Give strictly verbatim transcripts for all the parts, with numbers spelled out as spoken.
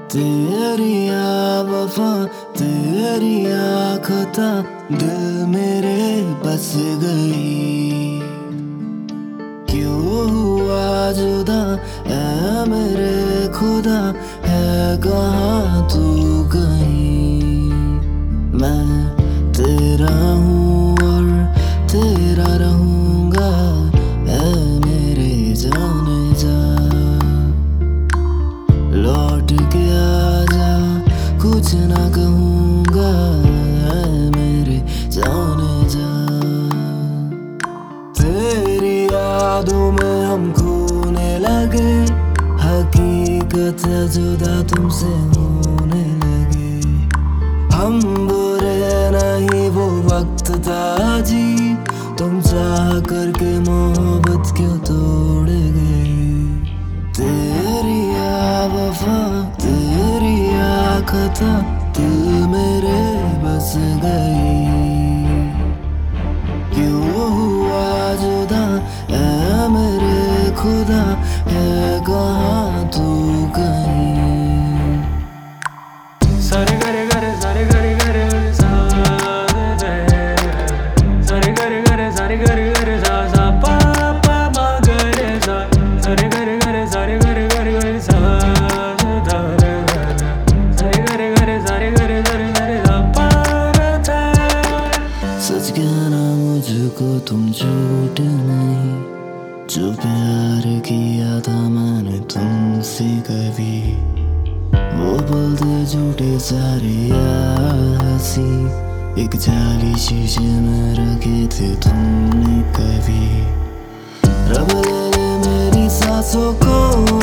तेरी वफा तेरी खता दिल मेरे बस गई। क्यों हुआ जुदा ऐ मेरे खुदा, है कहाँ तू कहीं। मैं तेरा हूँ और तेरा रहूँगा, ऐ मेरे जाने जा। लौट के आजा कुछ ना कहूँगा, ऐ मेरे जाने जा। तेरी यादों में हम खोने लगे, हकीकत है जुदा तुमसे होने लगे। हम बुरे नहीं वो वक्त था जी, तुम चाह करके मोहब्बत क्यों तोड़ गए। तेरी वफा तेरी खता दिल मेरे बस गई। क्यों हुआ जुदा ऐ मेरे खुदा, है कहाँ तू कहीं। सारे गरे गरे सारे गरे गरे सा रे, सारे गरे गरे सारे गरे गरे सा सा पा पा मा गरे सा, सारे गरे गरे सारे गरे गरे गरे सा धा रे रे, सारे गरे गरे सारे गरे गरे गरे सा पा रे धा। सच कहना मुझको तुम झूठ नहीं, जो प्यार किया था मैंने तुमसे कभी, वो बोलते झूठे सारे हंसी। एक जाली शीशे में रखे थे तुमने कभी। रब ले ले मेरी सांसों को,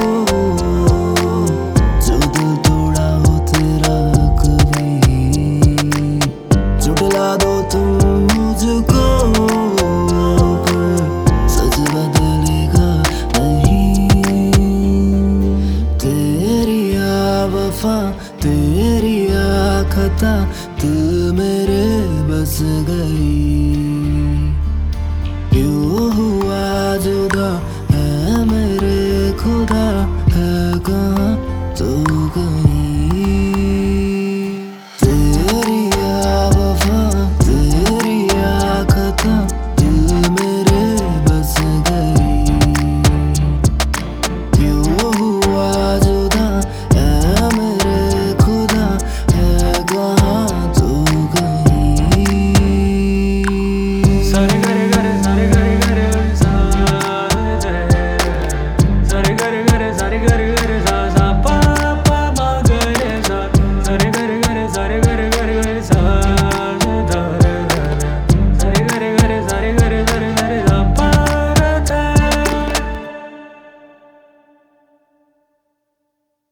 जो दिल तोड़ा हो तेरा कभी। झुठला दो तुम मुझको, पर सच बदलेगा नहीं। तेरी वफा तेरी खता दिल मेरे बस गई।